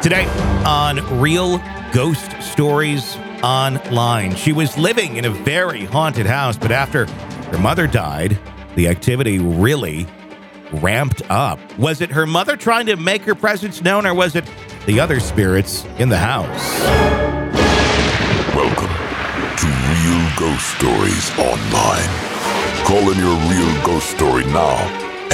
Today on Real Ghost Stories Online. She was living in a very haunted house, but after her mother died, the activity really ramped up. Was it her mother trying to make her presence known, or was it the other spirits in the house? Welcome to Real Ghost Stories Online. Call in your real ghost story now at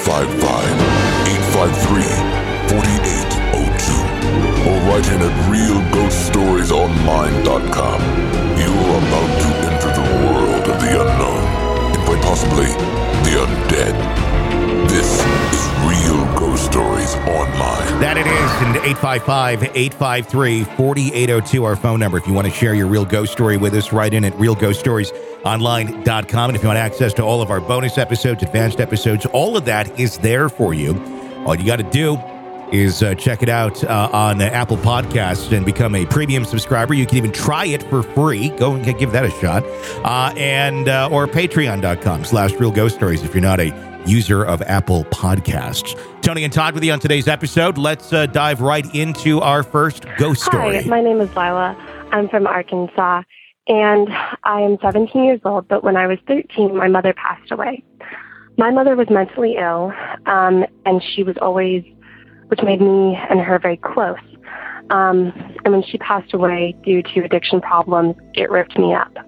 855-853-4802 or write in at realghoststoriesonline.com. You are about to enter the world of the unknown and quite possibly the undead. This is Real Ghost Stories Online. That it is, and 855-853-4802, our phone number. If you want to share your real ghost story with us, write in at realghoststoriesonline.com. And if you want access to all of our bonus episodes, advanced episodes, all of that is there for you. All you got to do is check it out on Apple Podcasts and become a premium subscriber. You can even try it for free. Go and give that a shot. Or patreon.com/realghoststories if you're not a user of Apple Podcasts. Tony and Todd with you on today's episode. Let's dive right into our first ghost story. Hi, my name is Lila. I'm from Arkansas, and I am 17 years old, but when I was 13, my mother passed away. My mother was mentally ill, and she was always, which made me and her very close. And when she passed away due to addiction problems, it ripped me up.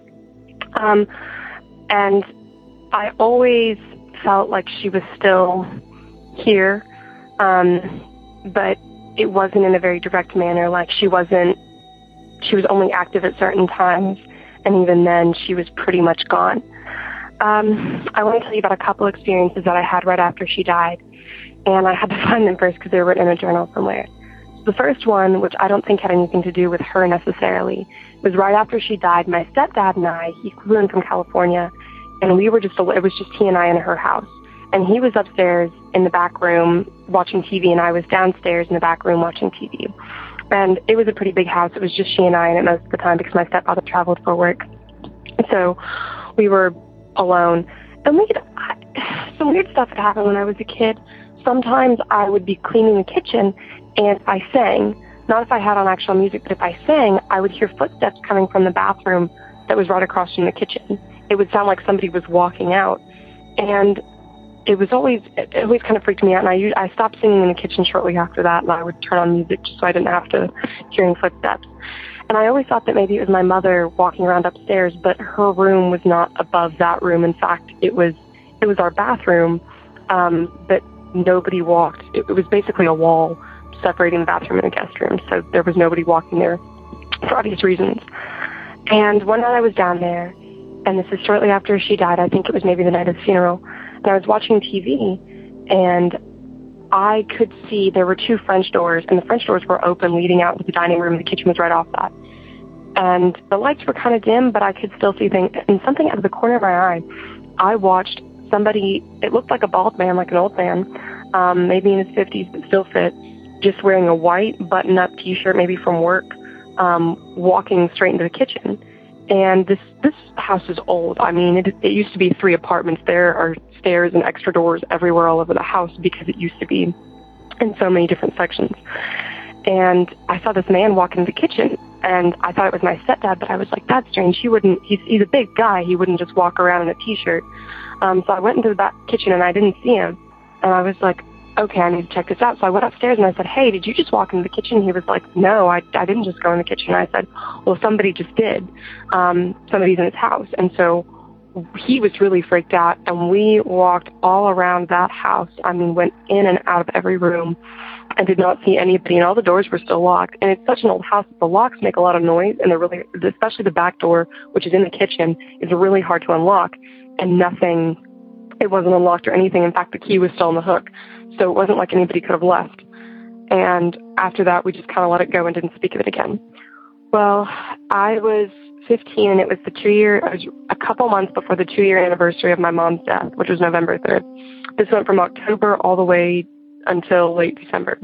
And I always felt like she was still here, but it wasn't in a very direct manner. Like she was only active at certain times, and even then she was pretty much gone. I want to tell you about a couple experiences that I had right after she died, and I had to find them first because they were written in a journal somewhere. The first one, which I don't think had anything to do with her necessarily, was right after she died. My stepdad and I, he flew in from California, and it was just he and I in her house. And he was upstairs in the back room watching TV, and I was downstairs in the back room watching TV. And it was a pretty big house. It was just she and I in it most of the time because my stepfather traveled for work. So we were alone. And some weird stuff had happened when I was a kid. Sometimes I would be cleaning the kitchen, and if I sang, not if I had on actual music, but if I sang, I would hear footsteps coming from the bathroom that was right across from the kitchen. It would sound like somebody was walking out. And it always kind of freaked me out. And I stopped singing in the kitchen shortly after that, and I would turn on music just so I didn't have to hear any footsteps. And I always thought that maybe it was my mother walking around upstairs, but her room was not above that room. In fact, it was our bathroom, but nobody walked. It was basically a wall separating the bathroom and the guest room, so there was nobody walking there for obvious reasons. And one night I was down there, and this is shortly after she died. I think it was maybe the night of the funeral. And I was watching TV, and I could see there were two French doors, and the French doors were open leading out to the dining room, and the kitchen was right off that. And the lights were kind of dim, but I could still see things. And something out of the corner of my eye, I watched somebody, it looked like a bald man, like an old man, maybe in his 50s, but still fit, just wearing a white button-up T-shirt, maybe from work, walking straight into the kitchen. And this house is old. I mean, it used to be 3 apartments. There are stairs and extra doors everywhere all over the house because it used to be in so many different sections. And I saw this man walk into the kitchen, and I thought it was my stepdad, but I was like, that's strange. He's a big guy. He wouldn't just walk around in a T-shirt. So I went into the back kitchen, and I didn't see him. And I was like, okay, I need to check this out. So I went upstairs and I said, hey, did you just walk into the kitchen? He was like, no, I didn't just go in the kitchen. I said, well, somebody just did. Somebody's in his house. And so he was really freaked out, and we walked all around that house. I mean, went in and out of every room and did not see anybody, and all the doors were still locked. And it's such an old house that the locks make a lot of noise, and they're really, especially the back door, which is in the kitchen, is really hard to unlock. And it wasn't unlocked or anything. In fact, the key was still on the hook. So it wasn't like anybody could have left. And after that, we just kind of let it go and didn't speak of it again. Well, I was 15, and it was a couple months before the 2-year anniversary of my mom's death, which was November 3rd. This went from October all the way until late December.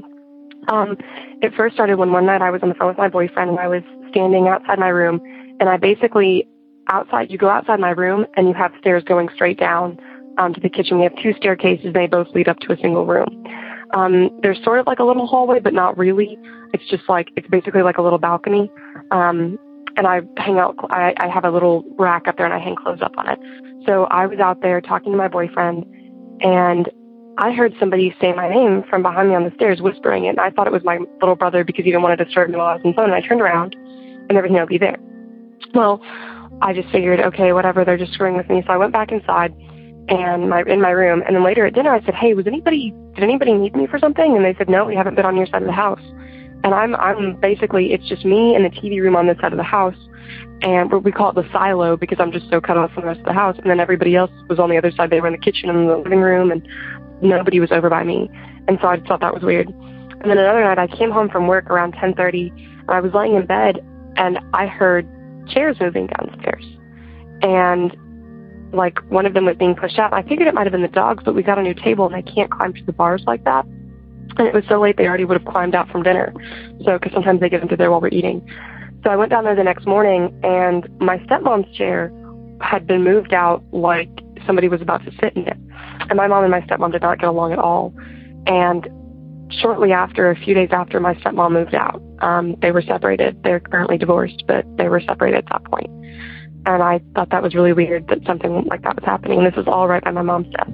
It first started when one night I was on the phone with my boyfriend, and I was standing outside my room, and I basically, you go outside my room, and you have stairs going straight down to the kitchen. We have 2 staircases. They both lead up to a single room. There's sort of like a little hallway, but not really. It's just like, it's basically like a little balcony. And I hang out, I have a little rack up there and I hang clothes up on it. So I was out there talking to my boyfriend, and I heard somebody say my name from behind me on the stairs, whispering it. And I thought it was my little brother because he didn't want to disturb me while I was on the phone. And I turned around and there was nobody there. Well, I just figured, okay, whatever, they're just screwing with me. So I went back inside and in my room. And then later at dinner, I said, hey, did anybody need me for something? And they said, no, we haven't been on your side of the house. And I'm basically, it's just me and the TV room on this side of the house. And we call it the silo because I'm just so cut off from the rest of the house. And then everybody else was on the other side. They were in the kitchen and the living room, and nobody was over by me. And so I just thought that was weird. And then another night I came home from work around 10:30, and I was laying in bed and I heard chairs moving downstairs. And like one of them was being pushed out. I figured it might have been the dogs, but we got a new table and they can't climb through the bars like that. And it was so late they already would have climbed out from dinner. So, because sometimes they get into there while we're eating. So I went down there the next morning, and my stepmom's chair had been moved out like somebody was about to sit in it. And my mom and my stepmom did not get along at all. And shortly after, a few days after my stepmom moved out, they were separated. They're currently divorced, but they were separated at that point. And I thought that was really weird that something like that was happening. And this was all right by my mom's death.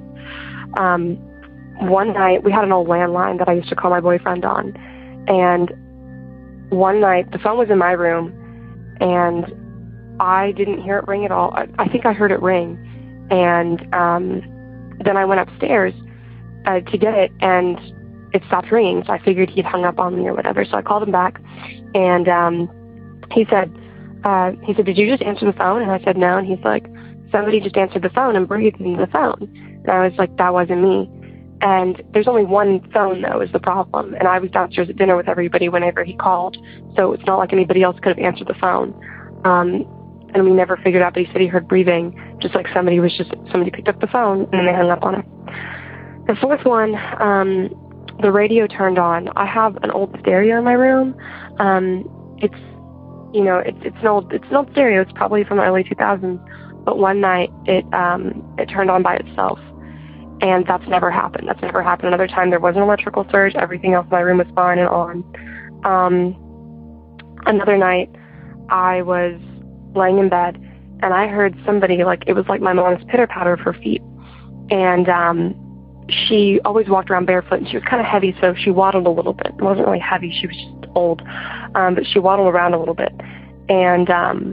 One night, we had an old landline that I used to call my boyfriend on. And one night, the phone was in my room, and I didn't hear it ring at all. I think I heard it ring. And then I went upstairs to get it, and it stopped ringing. So I figured he'd hung up on me or whatever. So I called him back, and he said, did you just answer the phone? And I said, no. And he's like, somebody just answered the phone and breathed into the phone. And I was like, that wasn't me. And there's only one phone, though, is the problem. And I was downstairs at dinner with everybody whenever he called. So it's not like anybody else could have answered the phone. And we never figured out, but he said he heard breathing, just like somebody picked up the phone and then they hung up on him. The fourth one, the radio turned on. I have an old stereo in my room. It's an old stereo. It's probably from the early 2000s. But one night it turned on by itself. And that's never happened. Another time there was an electrical surge. Everything else in my room was fine and on. Another night I was laying in bed and I heard somebody, like, it was like my mom's pitter-patter of her feet. And she always walked around barefoot, and she was kind of heavy, so she waddled a little bit. It wasn't really heavy, she was just old. But she waddled around a little bit. And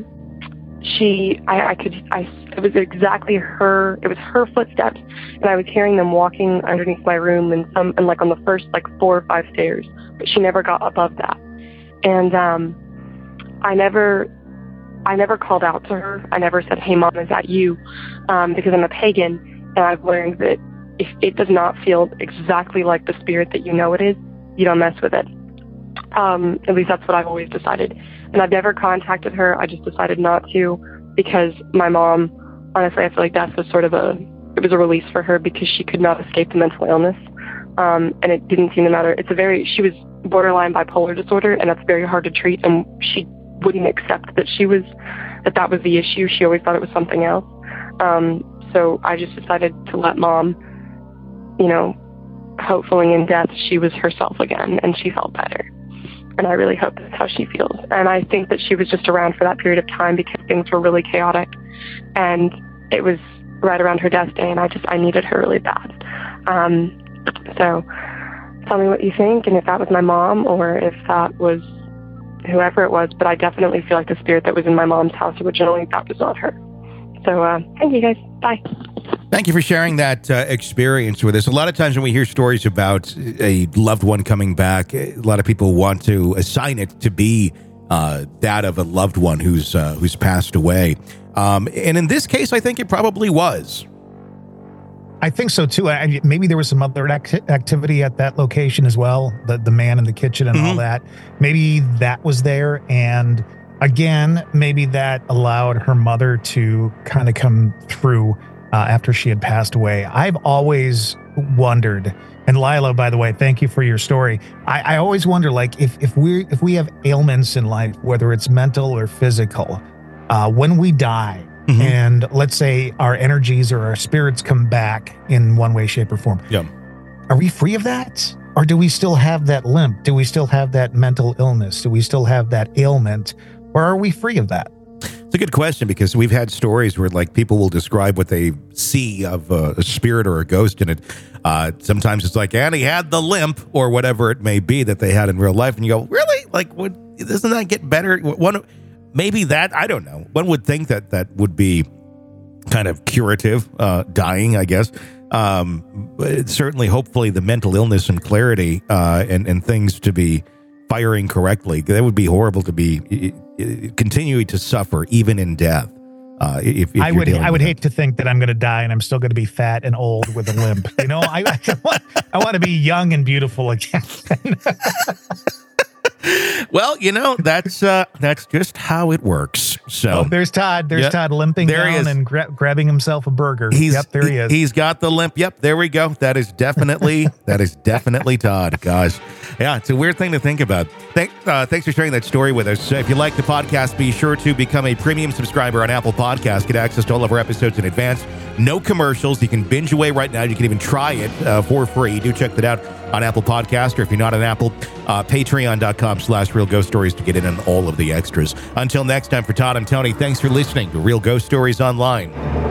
it was exactly her, it was her footsteps, and I was hearing them walking underneath my room and like on the first like 4 or 5 stairs, but she never got above that. And I never called out to her. I never said, hey Mom, is that you? Because I'm a pagan, and I've learned that if it does not feel exactly like the spirit that you know it is, you don't mess with it. At least that's what I've always decided. And I've never contacted her. I just decided not to, because my mom, honestly, I feel like death was it was a release for her because she could not escape the mental illness. And it didn't seem to matter. She was borderline bipolar disorder, and that's very hard to treat. And she wouldn't accept that that was the issue. She always thought it was something else. So I just decided to let Mom, hopefully in death, she was herself again and she felt better. And I really hope that's how she feels. And I think that she was just around for that period of time because things were really chaotic. And it was right around her death day, and I needed her really bad. So tell me what you think, and if that was my mom or if that was whoever it was. But I definitely feel like the spirit that was in my mom's house originally, that was not her. So thank you guys. Bye. Thank you for sharing that experience with us. A lot of times when we hear stories about a loved one coming back, a lot of people want to assign it to be that of a loved one who's passed away. And in this case, I think it probably was. I think so too. Maybe there was some other activity at that location as well. The man in the kitchen and all that. Maybe that was there. And again, maybe that allowed her mother to kind of come through after she had passed away. I've always wondered, and Lila, by the way, thank you for your story. I always wonder, like, if we have ailments in life, whether it's mental or physical, when we die, and let's say our energies or our spirits come back in one way, shape, or form. Yeah. Are we free of that? Or do we still have that limp? Do we still have that mental illness? Do we still have that ailment? Or are we free of that? It's a good question, because we've had stories where like people will describe what they see of a spirit or a ghost in it. Sometimes it's like, and he had the limp or whatever it may be that they had in real life. And you go, really? Like, doesn't that get better? Maybe that, I don't know. One would think that would be kind of curative, dying, I guess. But certainly, hopefully, the mental illness and clarity and things to be firing correctly. That would be horrible to be continuing to suffer even in death. If I would hate to think that I'm going to die and I'm still going to be fat and old with a limp. You know, I want to be young and beautiful again. Well, you know, that's just how it works. So there's Todd. There's Todd limping down and grabbing himself a burger. There he is. He's got the limp. Yep, there we go. That is definitely Todd. Gosh, yeah, it's a weird thing to think about. Thanks for sharing that story with us. If you like the podcast, be sure to become a premium subscriber on Apple Podcasts. Get access to all of our episodes in advance. No commercials. You can binge away right now. You can even try it for free. Do check that out on Apple Podcast, or if you're not on Apple, patreon.com/Real Ghost Stories to get in on all of the extras. Until next time, for Todd and Tony, thanks for listening to Real Ghost Stories Online.